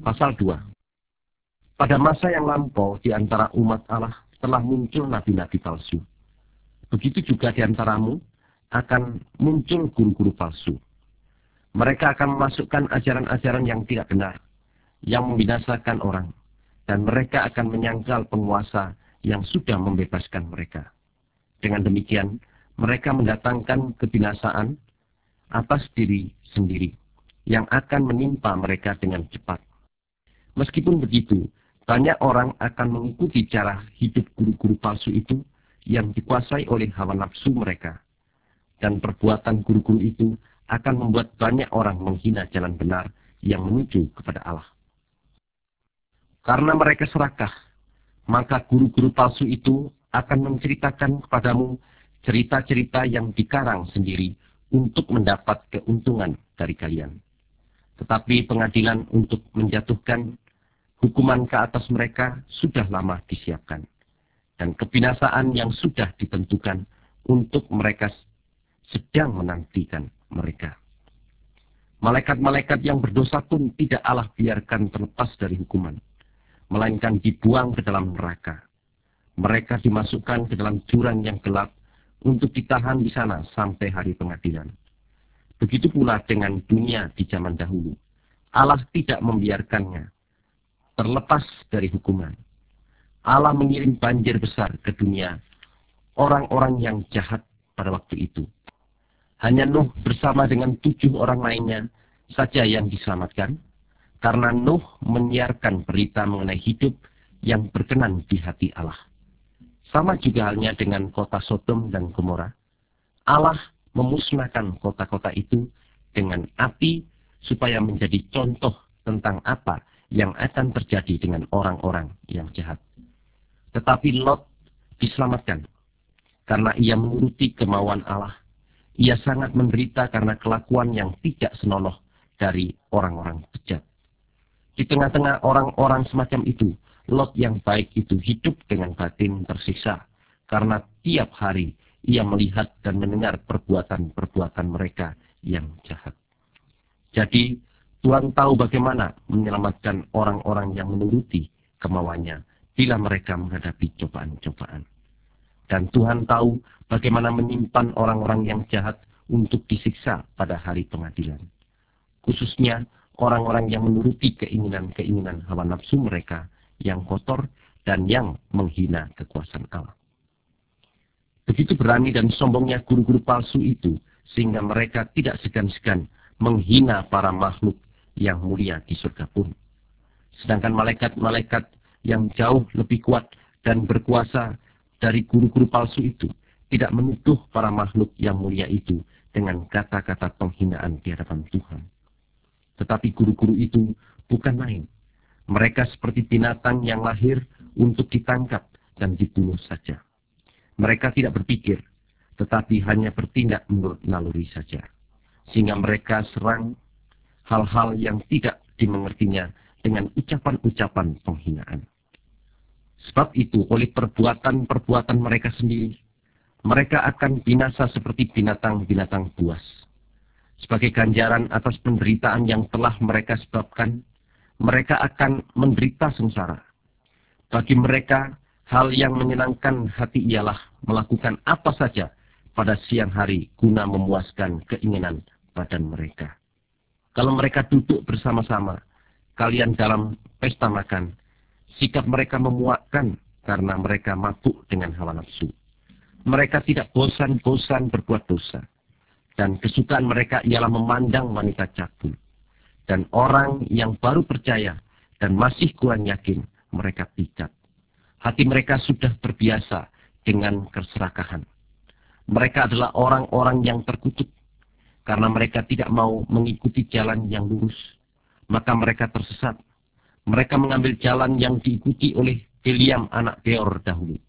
Pasal 2. Pada masa yang lampau di antara umat Allah telah muncul nabi-nabi palsu. Begitu juga di antaramu akan muncul guru-guru palsu. Mereka akan memasukkan ajaran-ajaran yang tidak benar, yang membinasakan orang, dan mereka akan menyangkal penguasa yang sudah membebaskan mereka. Dengan demikian, mereka mendatangkan kebinasaan atas diri sendiri, yang akan menimpa mereka dengan cepat. Meskipun begitu, banyak orang akan mengikuti cara hidup guru-guru palsu itu yang dikuasai oleh hawa nafsu mereka. Dan perbuatan guru-guru itu akan membuat banyak orang menghina jalan benar yang menuju kepada Allah. Karena mereka serakah, maka guru-guru palsu itu akan menceritakan kepadamu cerita-cerita yang dikarang sendiri untuk mendapat keuntungan dari kalian. Tetapi pengadilan untuk menjatuhkan hukuman ke atas mereka sudah lama disiapkan. Dan kebinasaan yang sudah ditentukan untuk mereka sedang menantikan mereka. Malaikat-malaikat yang berdosa pun tidak Allah biarkan terlepas dari hukuman, melainkan dibuang ke dalam neraka. Mereka dimasukkan ke dalam jurang yang gelap untuk ditahan di sana sampai hari pengadilan. Begitu pula dengan dunia di zaman dahulu. Allah tidak membiarkannya terlepas dari hukuman. Allah mengirim banjir besar ke dunia orang-orang yang jahat pada waktu itu. Hanya Nuh bersama dengan 7 orang lainnya saja yang diselamatkan, karena Nuh menyiarkan berita mengenai hidup yang berkenan di hati Allah. Sama juga halnya dengan kota Sodom dan Gomora. Allah memusnahkan kota-kota itu dengan api supaya menjadi contoh tentang apa yang akan terjadi dengan orang-orang yang jahat. Tetapi Lot diselamatkan karena ia menuruti kemauan Allah. Ia sangat menderita karena kelakuan yang tidak senonoh dari orang-orang bejat. Di tengah-tengah orang-orang semacam itu, Lot yang baik itu hidup dengan batin tersiksa, karena tiap hari ia melihat dan mendengar perbuatan-perbuatan mereka yang jahat. Jadi, Tuhan tahu bagaimana menyelamatkan orang-orang yang menuruti kemauannya bila mereka menghadapi cobaan-cobaan. Dan Tuhan tahu bagaimana menyimpan orang-orang yang jahat untuk disiksa pada hari pengadilan. Khususnya orang-orang yang menuruti keinginan-keinginan hawa nafsu mereka yang kotor dan yang menghina kekuasaan Allah. Begitu berani dan sombongnya guru-guru palsu itu, sehingga mereka tidak segan-segan menghina para makhluk yang mulia di surga pun. Sedangkan malaikat-malaikat yang jauh lebih kuat dan berkuasa dari guru-guru palsu itu tidak menuduh para makhluk yang mulia itu dengan kata-kata penghinaan di hadapan Tuhan. Tetapi guru-guru itu bukan main. Mereka seperti binatang yang lahir untuk ditangkap dan dibunuh saja. Mereka tidak berpikir, tetapi hanya bertindak menurut naluri saja. Sehingga mereka serang hal-hal yang tidak dimengertinya dengan ucapan-ucapan penghinaan. Sebab itu, oleh perbuatan-perbuatan mereka sendiri, mereka akan binasa seperti binatang-binatang buas. Sebagai ganjaran atas penderitaan yang telah mereka sebabkan, mereka akan menderita sengsara. Bagi mereka, hal yang menyenangkan hati ialah melakukan apa saja pada siang hari guna memuaskan keinginan badan mereka. Kalau mereka duduk bersama-sama, kalian dalam pesta makan, sikap mereka memuakkan karena mereka mabuk dengan hawa nafsu. Mereka tidak bosan-bosan berbuat dosa. Dan kesukaan mereka ialah memandang wanita cabul. Dan orang yang baru percaya dan masih kurang yakin, mereka pikat. Hati mereka sudah terbiasa dengan keserakahan. Mereka adalah orang-orang yang terkutuk. Karena mereka tidak mau mengikuti jalan yang lurus, maka mereka tersesat. Mereka mengambil jalan yang diikuti oleh Biliam anak Beor dahulu.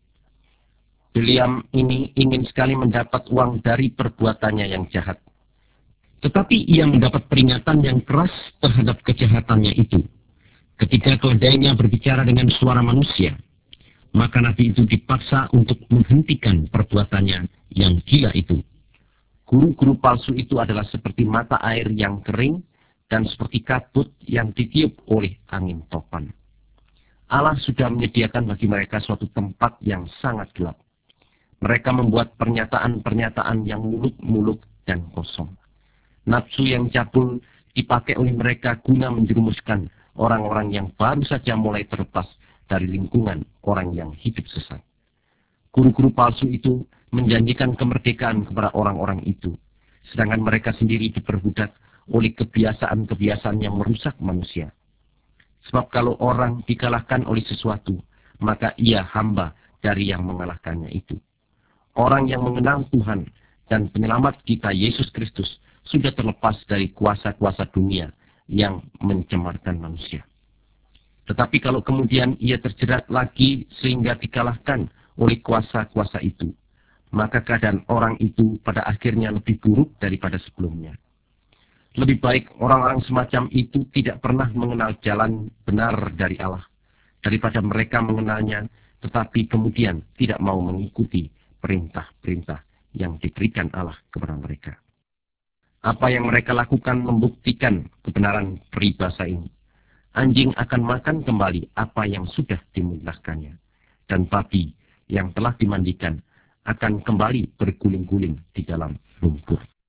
Biliam ini ingin sekali mendapat uang dari perbuatannya yang jahat. Tetapi ia mendapat peringatan yang keras terhadap kejahatannya itu. Ketika keledainya berbicara dengan suara manusia, maka nabi itu dipaksa untuk menghentikan perbuatannya yang gila itu. Guru-guru palsu itu adalah seperti mata air yang kering dan seperti kabut yang ditiup oleh angin topan. Allah sudah menyediakan bagi mereka suatu tempat yang sangat gelap. Mereka membuat pernyataan-pernyataan yang muluk-muluk dan kosong. Nafsu yang cabul dipakai oleh mereka guna menjerumuskan orang-orang yang baru saja mulai terlepas dari lingkungan orang yang hidup sesat. Guru-guru palsu itu menjanjikan kemerdekaan kepada orang-orang itu, sedangkan mereka sendiri diperbudak oleh kebiasaan-kebiasaan yang merusak manusia. Sebab kalau orang dikalahkan oleh sesuatu, maka ia hamba dari yang mengalahkannya itu. Orang yang mengenal Tuhan dan penyelamat kita Yesus Kristus sudah terlepas dari kuasa-kuasa dunia yang mencemarkan manusia. Tetapi kalau kemudian ia terjerat lagi sehingga dikalahkan oleh kuasa-kuasa itu, maka keadaan orang itu pada akhirnya lebih buruk daripada sebelumnya. Lebih baik orang-orang semacam itu tidak pernah mengenal jalan benar dari Allah, daripada mereka mengenalnya, tetapi kemudian tidak mau mengikuti perintah-perintah yang diberikan Allah kepada mereka. Apa yang mereka lakukan membuktikan kebenaran peribahasa ini. Anjing akan makan kembali apa yang sudah dimuntahkannya, dan babi yang telah dimandikan akan kembali berguling-guling di dalam lumpur.